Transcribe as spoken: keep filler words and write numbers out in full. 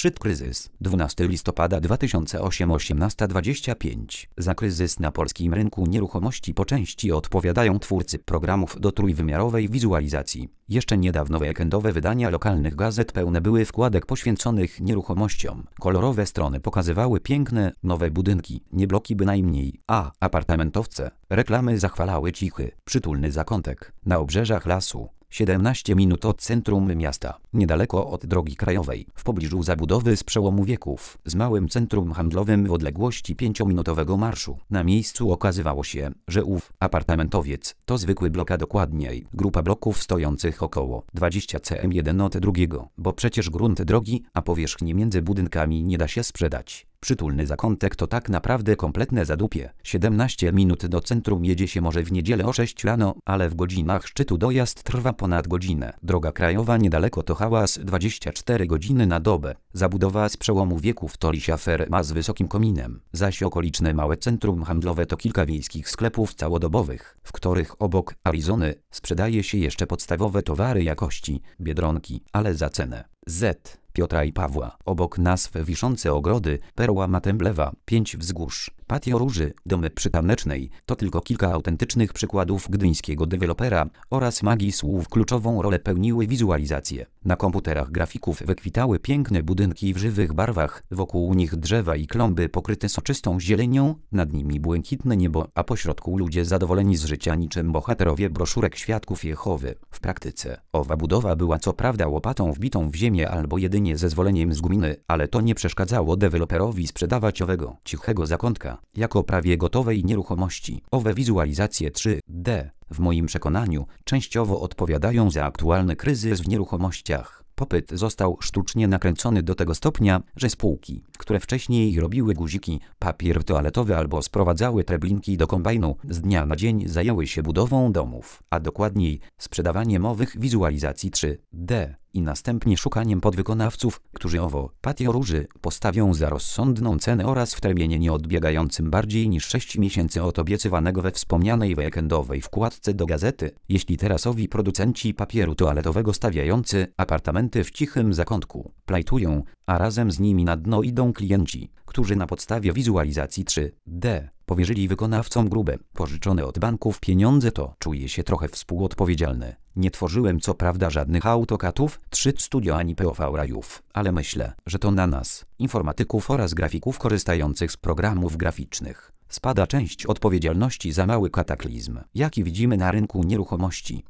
Szczyt kryzys. dwunastego listopada dwa tysiące ósmego, osiemnasta dwadzieścia pięć. Za kryzys na polskim rynku nieruchomości po części odpowiadają twórcy programów do trójwymiarowej wizualizacji. Jeszcze niedawno weekendowe wydania lokalnych gazet pełne były wkładek poświęconych nieruchomościom. Kolorowe strony pokazywały piękne, nowe budynki, nie bloki bynajmniej, a apartamentowce. Reklamy zachwalały cichy, przytulny zakątek na obrzeżach lasu. siedemnaście minut od centrum miasta, niedaleko od drogi krajowej, w pobliżu zabudowy z przełomu wieków, z małym centrum handlowym w odległości pięciominutowego marszu. Na miejscu okazywało się, że ów apartamentowiec to zwykły blok, a dokładniej grupa bloków stojących około dwadzieścia centymetrów jeden od drugiego, bo przecież grunt drogi, a powierzchni między budynkami nie da się sprzedać. Przytulny zakątek to tak naprawdę kompletne zadupie. siedemnaście minut do centrum jedzie się może w niedzielę o sześć rano, ale w godzinach szczytu dojazd trwa ponad godzinę. Droga krajowa niedaleko to hałas dwadzieścia cztery godziny na dobę. Zabudowa z przełomu wieków to lisia ferma z wysokim kominem. Zaś okoliczne małe centrum handlowe to kilka wiejskich sklepów całodobowych, w których obok Arizony sprzedaje się jeszcze podstawowe towary jakości, Biedronki, ale za cenę Z. Piotra i Pawła. Obok nazw wiszące ogrody, perła Matemblewa, pięć wzgórz, patio Róży, domy przy Tanecznej, to tylko kilka autentycznych przykładów gdyńskiego dewelopera oraz magii słów. Kluczową rolę pełniły wizualizacje. Na komputerach grafików wykwitały piękne budynki w żywych barwach, wokół nich drzewa i klomby pokryte soczystą zielenią, nad nimi błękitne niebo, a pośrodku ludzie zadowoleni z życia niczym bohaterowie broszurek Świadków Jehowy. W praktyce owa budowa była co prawda łopatą wbitą w ziemię albo jedynie zezwoleniem z gminy, ale to nie przeszkadzało deweloperowi sprzedawać owego cichego zakątka jako prawie gotowej nieruchomości. Owe wizualizacje trzy D, w moim przekonaniu, częściowo odpowiadają za aktualny kryzys w nieruchomościach. Popyt został sztucznie nakręcony do tego stopnia, że spółki, które wcześniej robiły guziki, papier toaletowy albo sprowadzały treblinki do kombajnu, z dnia na dzień zajęły się budową domów, a dokładniej sprzedawaniem owych wizualizacji trzy D i następnie szukaniem podwykonawców, którzy owo patio Róży postawią za rozsądną cenę oraz w terminie nieodbiegającym bardziej niż sześć miesięcy od obiecywanego we wspomnianej weekendowej wkładce do gazety. Jeśli teraz owi producenci papieru toaletowego stawiający apartamenty w cichym zakątku plajtują, a razem z nimi na dno idą klienci, którzy na podstawie wizualizacji trzy D powierzyli wykonawcom grube, pożyczone od banków pieniądze, to czuję się trochę współodpowiedzialny. Nie tworzyłem co prawda żadnych AutoCADów, trzy D Studio ani P O V rajów, ale myślę, że to na nas, informatyków oraz grafików korzystających z programów graficznych, spada część odpowiedzialności za mały kataklizm, jaki widzimy na rynku nieruchomości.